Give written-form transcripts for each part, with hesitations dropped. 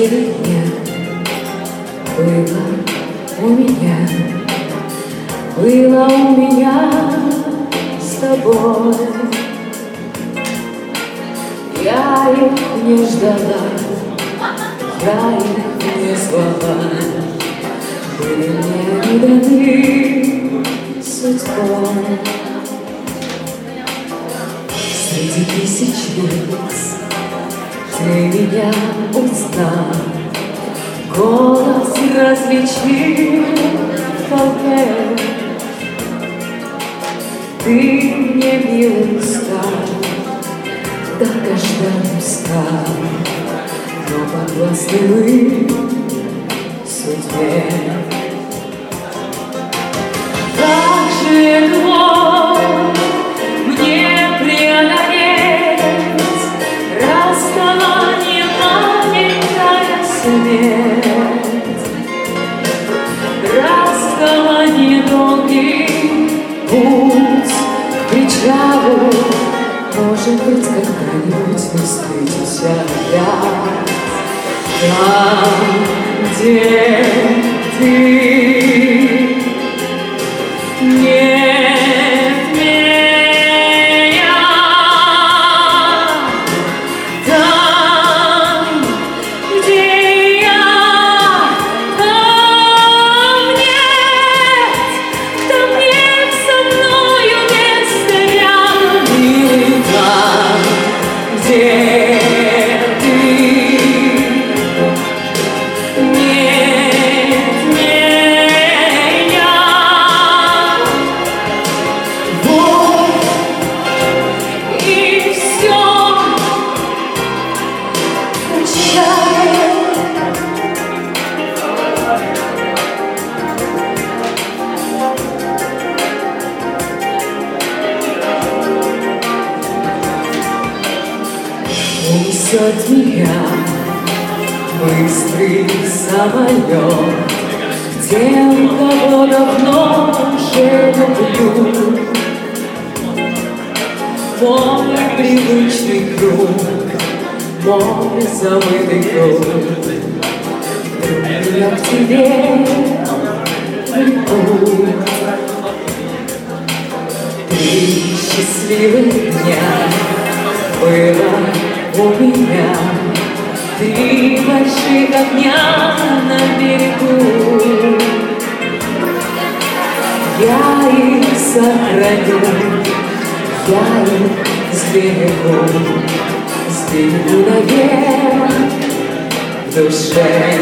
Сегодня было у меня с тобой. Я их не ждала, я их не звала, были мне не даны судьбой. Среди тысяч лиц ты меня узнал, голос различил в толпе. Ты мне милым стал, долгожданным стал, но подвластны мы судьбе. Как же твой мне преодолеть расставание, маленькая смерть, расставание, долгий путь к причалу. Может быть, когда-нибудь мы встретимся опять там, где ты. Нет меня там, где я, там нет со мною места рядом, милый, там, где унесет меня быстрый самолет к тем, кого давно уже люблю. Мой привычный круг, мой забытый круг, вдруг я к тебе приду. Три счастливых дня было у меня, три больших огня на берегу. Я их сохраню, я их сберегу наверх в душе.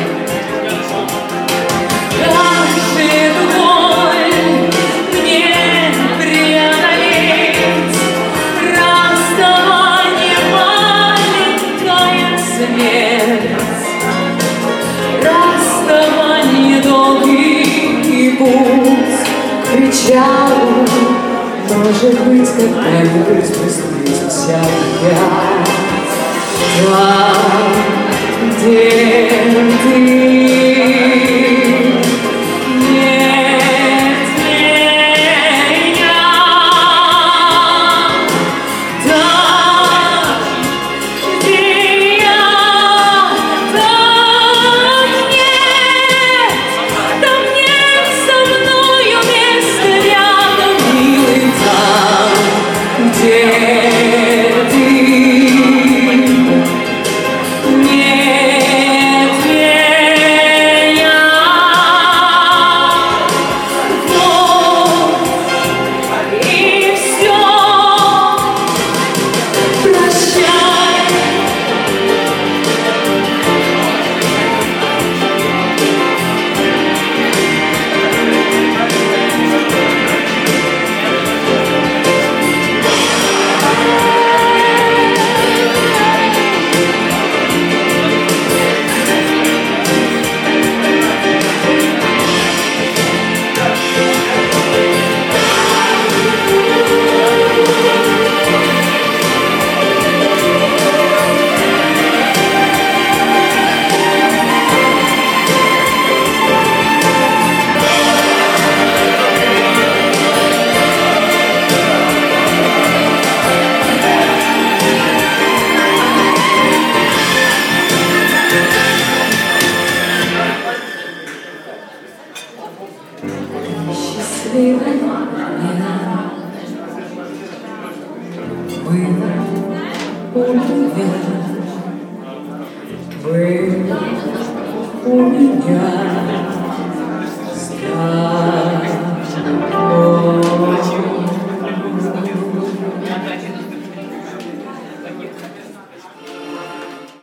Расставание, долгий путь к причалу. Может быть, когда-нибудь мы встретимся опять там, где ты. Нет, Вы у меня